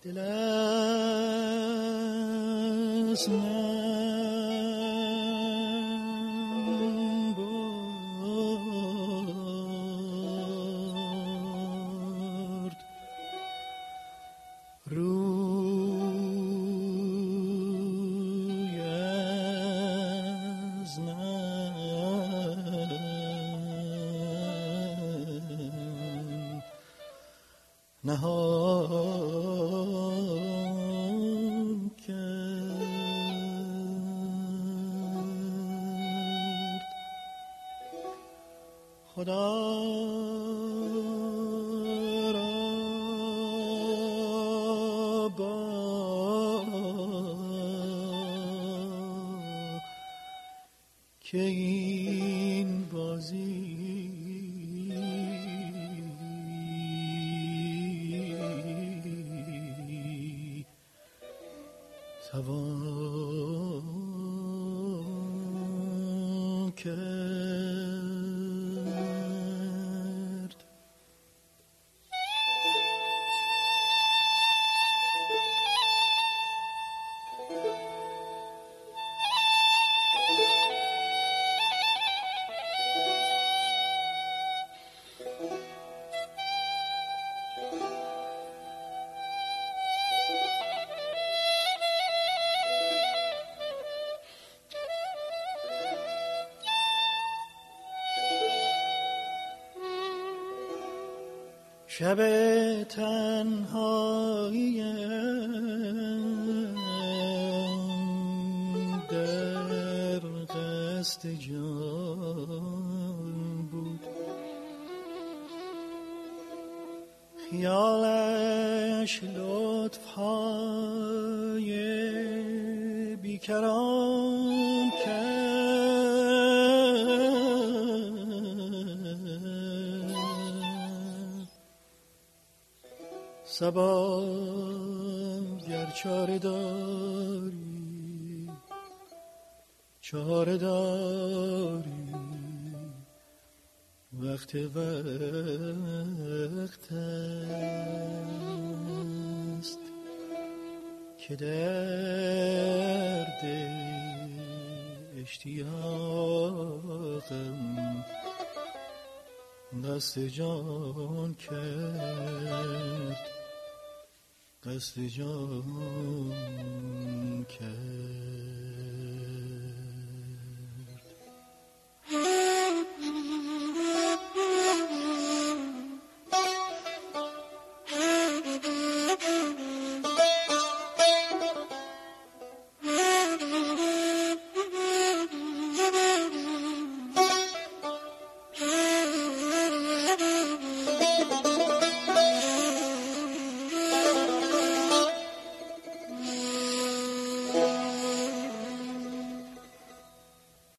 دل از من برد، روی از من نهان کرد. خدا را که این بازی توان کرد. شب تنهاییم در قصد جان بود، خیالش لطف‌های بیکران کرد. صبا گر چاره داری، چاره داری، وقت است که درد اشتیاقم دست جان کرد، دست جان کرد.